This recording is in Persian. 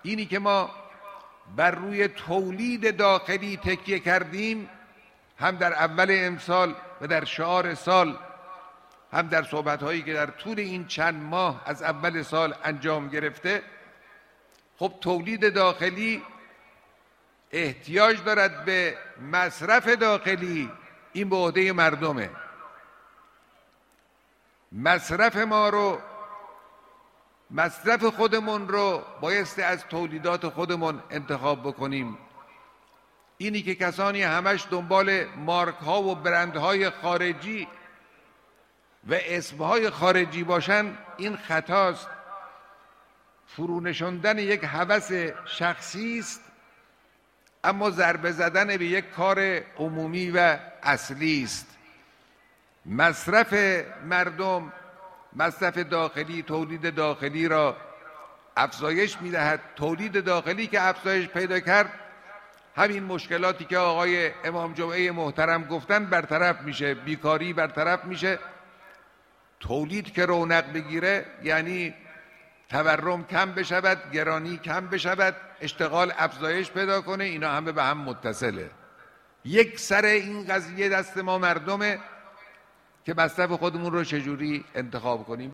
اینی که ما بر روی تولید داخلی تکیه کردیم، هم در اول امسال و در شعار سال، هم در صحبت‌هایی که در طول این چند ماه از اول سال انجام گرفته. خب تولید داخلی احتیاج دارد به مصرف داخلی، این به عهده مردمه. مصرف خودمون رو بایستی از تولیدات خودمون انتخاب بکنیم. اینی که کسانی همش دنبال مارک ها و برند های خارجی و اسم های خارجی باشن، این خطاست. فرونشاندن یک هوس شخصی است، اما ضربه زدن به یک کار عمومی و اصلی است. مصرف مردم، مصرف داخلی، تولید داخلی را افزایش می‌دهد. تولید داخلی که افزایش پیدا کرد، همین مشکلاتی که آقای امام جمعه محترم گفتن برطرف میشه، بیکاری برطرف میشه. تولید که رونق بگیره یعنی تورم کم بشود، گرانی کم بشود، اشتغال افزایش پیدا کنه. اینا همه به هم متصله. یک سر این قضیه دست ما مردمه که مصرف خودمون رو چجوری انتخاب کنیم.